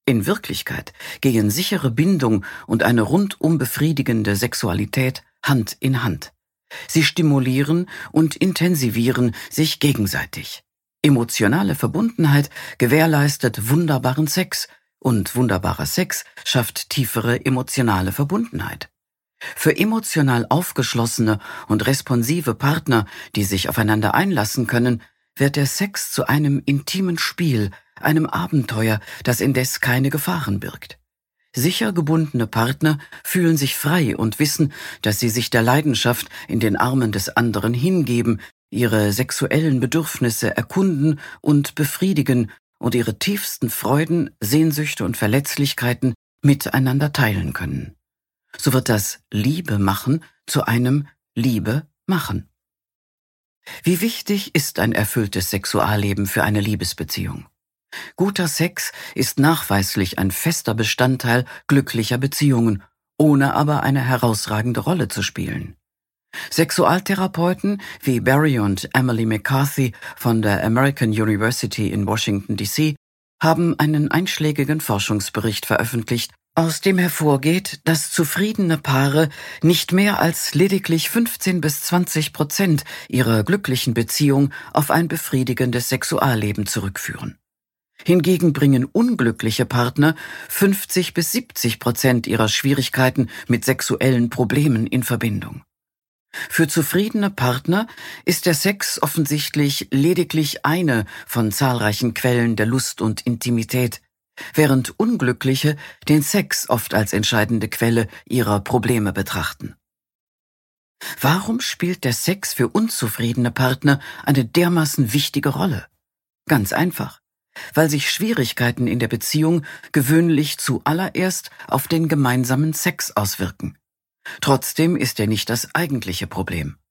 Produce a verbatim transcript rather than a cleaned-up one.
In Wirklichkeit gehen sichere Bindung und eine rundum befriedigende Sexualität Hand in Hand. Sie stimulieren und intensivieren sich gegenseitig. Emotionale Verbundenheit gewährleistet wunderbaren Sex und wunderbarer Sex schafft tiefere emotionale Verbundenheit. Für emotional aufgeschlossene und responsive Partner, die sich aufeinander einlassen können, wird der Sex zu einem intimen Spiel, einem Abenteuer, das indes keine Gefahren birgt. Sicher gebundene Partner fühlen sich frei und wissen, dass sie sich der Leidenschaft in den Armen des anderen hingeben, ihre sexuellen Bedürfnisse erkunden und befriedigen und ihre tiefsten Freuden, Sehnsüchte und Verletzlichkeiten miteinander teilen können. So wird das Liebe machen zu einem Liebe machen. Wie wichtig ist ein erfülltes Sexualleben für eine Liebesbeziehung? Guter Sex ist nachweislich ein fester Bestandteil glücklicher Beziehungen, ohne aber eine herausragende Rolle zu spielen. Sexualtherapeuten wie Barry und Emily McCarthy von der American University in Washington D C haben einen einschlägigen Forschungsbericht veröffentlicht, aus dem hervorgeht, dass zufriedene Paare nicht mehr als lediglich fünfzehn bis zwanzig Prozent ihrer glücklichen Beziehung auf ein befriedigendes Sexualleben zurückführen. Hingegen bringen unglückliche Partner fünfzig bis siebzig Prozent ihrer Schwierigkeiten mit sexuellen Problemen in Verbindung. Für zufriedene Partner ist der Sex offensichtlich lediglich eine von zahlreichen Quellen der Lust und Intimität, während Unglückliche den Sex oft als entscheidende Quelle ihrer Probleme betrachten. Warum spielt der Sex für unzufriedene Partner eine dermaßen wichtige Rolle? Ganz einfach, weil sich Schwierigkeiten in der Beziehung gewöhnlich zuallererst auf den gemeinsamen Sex auswirken. Trotzdem ist er nicht das eigentliche Problem.